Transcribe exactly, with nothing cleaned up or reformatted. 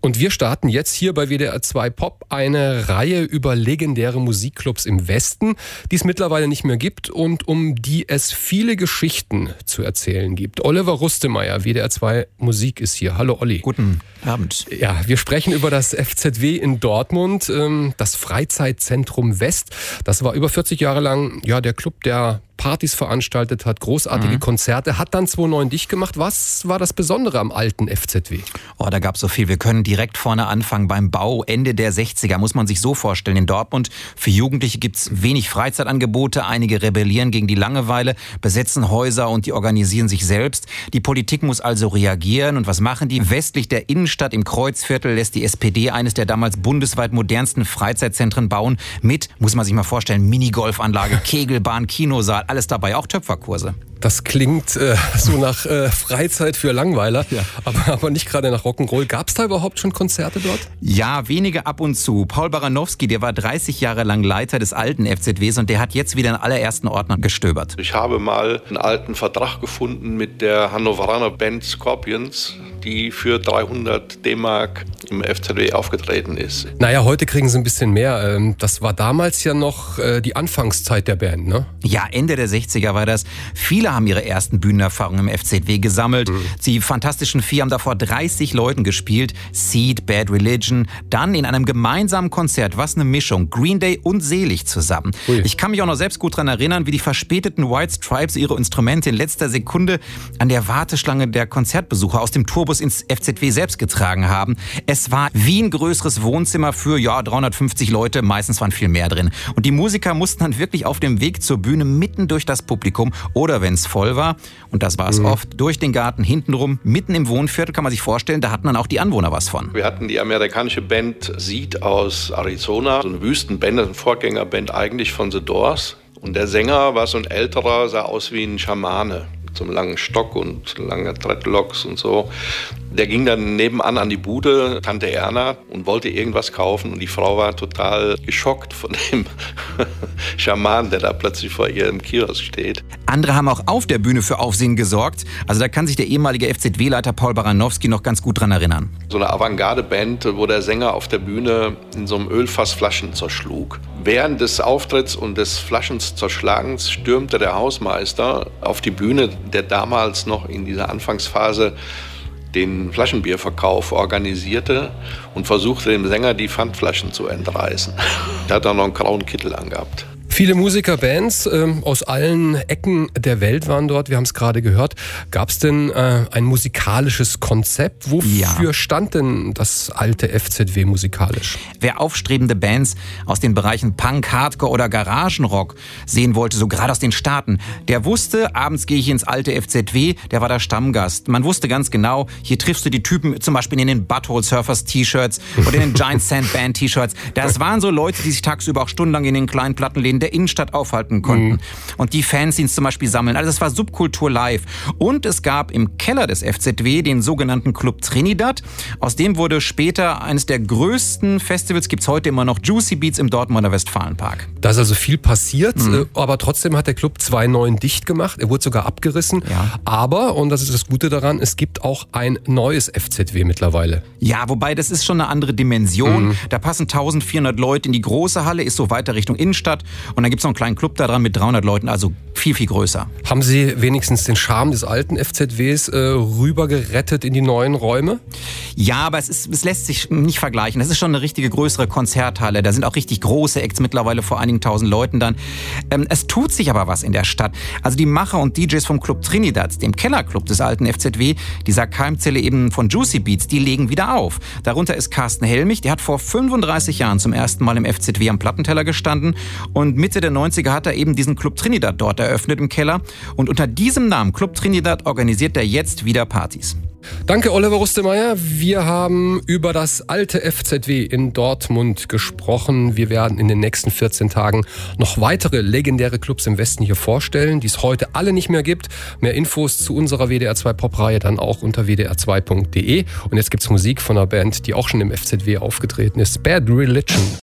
Und wir starten jetzt hier bei W D R zwei Pop eine Reihe über legendäre Musikclubs im Westen, die es mittlerweile nicht mehr gibt und um die es viele Geschichten zu erzählen gibt. Oliver Rustemeyer, W D R zwei Musik ist hier. Hallo Olli. Guten Abend. Ja, wir sprechen über das F Z W in Dortmund, das Freizeitzentrum West. Das war über vierzig Jahre lang ja der Club, der Partys veranstaltet hat, großartige mhm. Konzerte, hat dann zweitausendneun dicht gemacht. Was war das Besondere am alten F Z W? Oh, da gab es so viel. Wir können direkt vorne anfangen beim Bau. Ende der sechziger, muss man sich so vorstellen. In Dortmund für Jugendliche gibt es wenig Freizeitangebote. Einige rebellieren gegen die Langeweile, besetzen Häuser und die organisieren sich selbst. Die Politik muss also reagieren. Und was machen die? Westlich der Innenstadt im Kreuzviertel lässt die S P D eines der damals bundesweit modernsten Freizeitzentren bauen. Mit, muss man sich mal vorstellen, Minigolfanlage, Kegelbahn, Kinosaal, alles dabei, auch Töpferkurse. Das klingt äh, so nach äh, Freizeit für Langweiler, ja. aber, aber nicht gerade nach Rock'n'Roll. Gab es da überhaupt schon Konzerte dort? Ja, wenige ab und zu. Paul Baranowski, der war dreißig Jahre lang Leiter des alten F Z Ws und der hat jetzt wieder in allerersten Ordnern gestöbert. Ich habe mal einen alten Vertrag gefunden mit der Hannoveraner Band Scorpions, die für dreihundert D-Mark im F Z W aufgetreten ist. Naja, heute kriegen sie ein bisschen mehr. Das war damals ja noch die Anfangszeit der Band, ne? Ja, Ende der sechziger war das. Viele haben ihre ersten Bühnenerfahrungen im F Z W gesammelt. Mhm. Die Fantastischen Vier haben davor dreißig Leuten gespielt. Seed, Bad Religion. Dann in einem gemeinsamen Konzert, was eine Mischung, Green Day und Selig zusammen. Ui. Ich kann mich auch noch selbst gut daran erinnern, wie die verspäteten White Stripes ihre Instrumente in letzter Sekunde an der Warteschlange der Konzertbesucher aus dem Tourbus ins F Z W selbst getragen haben. Es war wie ein größeres Wohnzimmer für ja dreihundertfünfzig Leute, meistens waren viel mehr drin. Und die Musiker mussten dann wirklich auf dem Weg zur Bühne mitten durch das Publikum oder wenn es voll war, und das war es mhm. oft, durch den Garten hintenrum, mitten im Wohnviertel, kann man sich vorstellen, da hatten dann auch die Anwohner was von. Wir hatten die amerikanische Band Seed aus Arizona, so eine Wüstenband, eine Vorgängerband eigentlich von The Doors. Und der Sänger war so ein älterer, sah aus wie ein Schamane. So einen langen Stock und lange Dreadlocks und so. Der ging dann nebenan an die Bude, Tante Erna, und wollte irgendwas kaufen. Und die Frau war total geschockt von dem Schaman, der da plötzlich vor ihrem Kiosk steht. Andere haben auch auf der Bühne für Aufsehen gesorgt. Also da kann sich der ehemalige F Z W-Leiter Paul Baranowski noch ganz gut dran erinnern. So eine Avantgarde-Band, wo der Sänger auf der Bühne in so einem Ölfass Flaschen zerschlug. Während des Auftritts und des Flaschens zerschlagens stürmte der Hausmeister auf die Bühne, der damals noch in dieser Anfangsphase den Flaschenbierverkauf organisierte und versuchte dem Sänger die Pfandflaschen zu entreißen. Er hat auch noch einen grauen Kittel angehabt. Viele Musiker, Bands ähm, aus allen Ecken der Welt waren dort, wir haben es gerade gehört. Gab es denn äh, ein musikalisches Konzept? Wofür ja. stand denn das alte F Z W musikalisch? Wer aufstrebende Bands aus den Bereichen Punk, Hardcore oder Garagenrock sehen wollte, so gerade aus den Staaten, der wusste, abends gehe ich ins alte F Z W, der war der Stammgast. Man wusste ganz genau, hier triffst du die Typen zum Beispiel in den Butthole Surfers T-Shirts oder in den Giant Sand Band T-Shirts. Das waren so Leute, die sich tagsüber auch stundenlang in den kleinen Plattenläden der Innenstadt aufhalten konnten. Mhm. Und die Fanzines zum Beispiel sammeln. Also das war Subkultur live. Und es gab im Keller des F Z W den sogenannten Club Trinidad. Aus dem wurde später eines der größten Festivals, gibt's heute immer noch, Juicy Beats im Dortmunder Westfalenpark. Da ist also viel passiert, mhm. aber trotzdem hat der Club zweitausendneun dicht gemacht. Er wurde sogar abgerissen. Ja. Aber, und das ist das Gute daran, es gibt auch ein neues F Z W mittlerweile. Ja, wobei das ist schon eine andere Dimension. Mhm. Da passen eintausendvierhundert Leute in die große Halle, ist so weiter Richtung Innenstadt. Und dann gibt es noch einen kleinen Club da dran mit dreihundert Leuten, also viel, viel größer. Haben Sie wenigstens den Charme des alten F Z Ws äh, rübergerettet in die neuen Räume? Ja, aber es, ist, es lässt sich nicht vergleichen. Das ist schon eine richtige größere Konzerthalle. Da sind auch richtig große Acts mittlerweile vor einigen tausend Leuten dann. Ähm, es tut sich aber was in der Stadt. Also die Macher und D Js vom Club Trinidad, dem Kellerclub des alten F Z W, dieser Keimzelle eben von Juicy Beats, die legen wieder auf. Darunter ist Carsten Helmich, der hat vor fünfunddreißig Jahren zum ersten Mal im F Z W am Plattenteller gestanden und Mitte der neunziger hat er eben diesen Club Trinidad dort eröffnet im Keller. Und unter diesem Namen Club Trinidad organisiert er jetzt wieder Partys. Danke, Oliver Rustemeyer. Wir haben über das alte F Z W in Dortmund gesprochen. Wir werden in den nächsten vierzehn Tagen noch weitere legendäre Clubs im Westen hier vorstellen, die es heute alle nicht mehr gibt. Mehr Infos zu unserer W D R zwei Pop-Reihe dann auch unter w d r zwei punkt d e. Und jetzt gibt's Musik von einer Band, die auch schon im F Z W aufgetreten ist. Bad Religion.